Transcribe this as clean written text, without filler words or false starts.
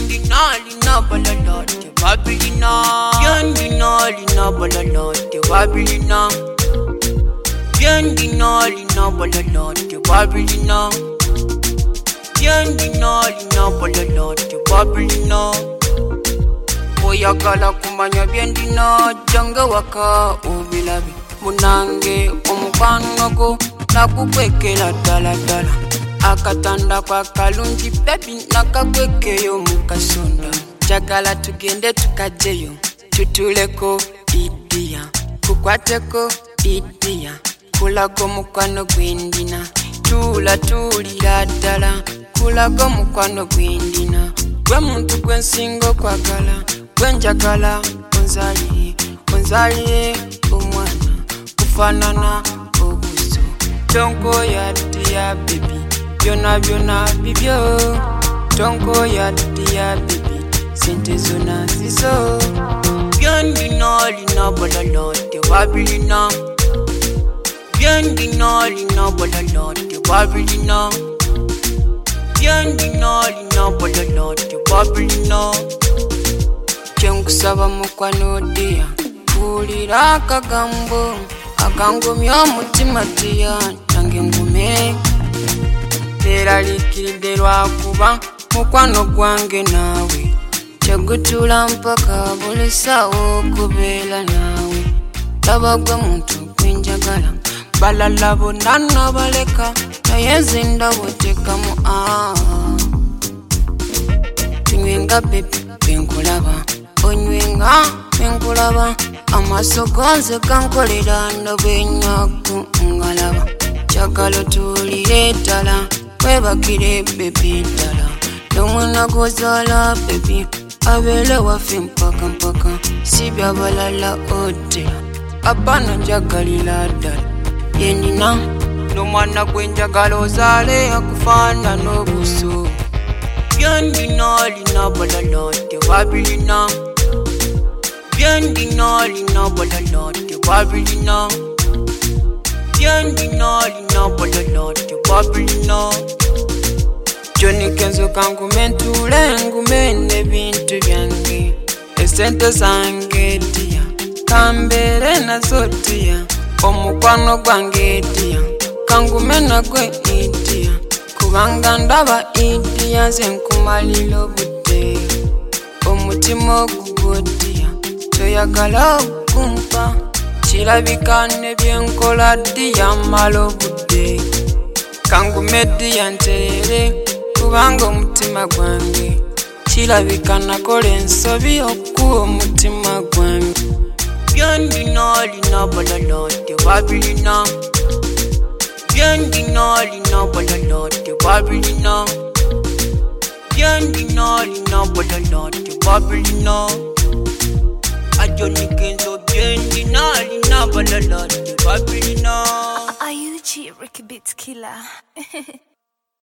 lina balalote Babilina. Lina balalote Babilina. Lina balalote Babilina. Lina balalote Babilina. Oyagala kumanya byendina janga waka ubilabi munange omukwano go nakukwekera ddala ddala akatanda kwa kalungi baby nakakwekeyo mukasonda jagala tugende tukajeyo tutuleko idia kukwateko idia kulago mukwano gwendina tulira ddala kulago mukwano gwendina gwe muntu gwensinga okwagala gwenjagala onzaliye omwana kufanana obuso tonko ya baby byona bibyo tonko ya baby sente zona zizo lina balalote Babilina. Lina balalote Babilina. Lina balalote Babilina. Kyenkusaba mukwano dia pulira akagambo akangumya omutima tia nange ngume teralikiride lwakuba mukwano gwange naawe kyegutula mpaka buli ssaawa okubeera naawe laba gwe muntu gwenjagala balala bonna nabaleka naye nze ndabotekamu tunywenga bebi benkulaba onywenga benkulaba amaaso gonze gankolera nobwenyaku ngalaba kyagala tulire ddala webakire bebi ddala nomwana gozaala bebi abeere waffe mpaka si byabalala otera apana njagalira ddala yenina nomwana gwenjagala ozaale akufaanana obuso lina balalote Babilina. Lina balalote Babilina. Lina balalote Babilina. Johnny Kenzo kangume ntule ngume nebintu byange esente zange tia kambere nazo tia omukwano gwange tia kangume nagwe itia kubanga ndaba itia nze nkumalira obudde omutima ogugotia toyagala okumpa kirabika nebyenkola dia mmala obudde kangume dia nterere kubanga omutima gwange kirabika nakola ensobi okuwa omutima gwange lina balalote Babilina. Lina balalote Babilina. Lina balalote Babilina. Johnny Kenzo lina balalote Babilina. Are you Ricky Beats Killer?